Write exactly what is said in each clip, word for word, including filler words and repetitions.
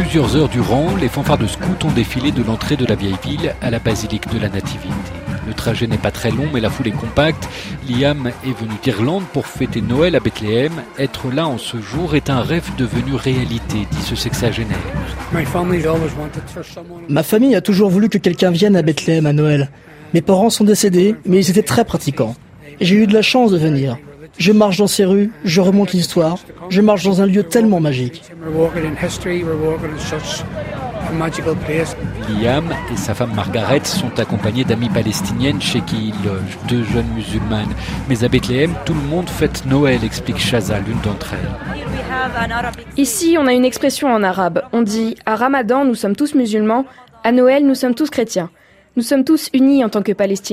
Plusieurs heures durant, les fanfares de scouts ont défilé de l'entrée de la vieille ville à la basilique de la Nativité. Le trajet n'est pas très long, mais la foule est compacte. Liam est venu d'Irlande pour fêter Noël à Bethléem. Être là en ce jour est un rêve devenu réalité, dit ce sexagénaire. Ma famille a toujours voulu que quelqu'un vienne à Bethléem à Noël. Mes parents sont décédés, mais ils étaient très pratiquants. J'ai eu de la chance de venir. Je marche dans ces rues, je remonte l'histoire, je marche dans un lieu tellement magique. Liam et sa femme Margaret sont accompagnés d'amies palestiniennes chez qui ils logent, deux jeunes musulmanes. Mais à Bethléem, tout le monde fête Noël, explique Shaza, l'une d'entre elles. Ici, on a une expression en arabe. On dit « à Ramadan, nous sommes tous musulmans, à Noël, nous sommes tous chrétiens. Nous sommes tous unis en tant que Palestiniens. »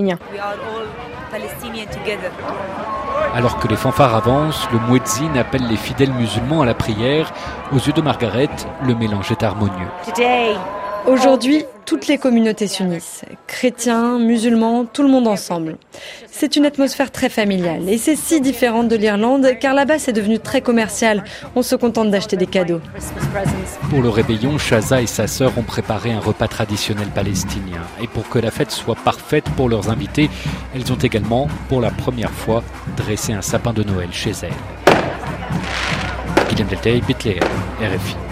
Alors que les fanfares avancent, le muezzin appelle les fidèles musulmans à la prière. Aux yeux de Margaret, le mélange est harmonieux. Aujourd'hui, toutes les communautés s'unissent. Chrétiens, musulmans, tout le monde ensemble. C'est une atmosphère très familiale et c'est si différente de l'Irlande car là-bas c'est devenu très commercial. On se contente d'acheter des cadeaux. Pour le réveillon, Shaza et sa sœur ont préparé un repas traditionnel palestinien. Et pour que la fête soit parfaite pour leurs invités, elles ont également, pour la première fois, dressé un sapin de Noël chez elles. Guillaume Delteil, Bethléem, R F I.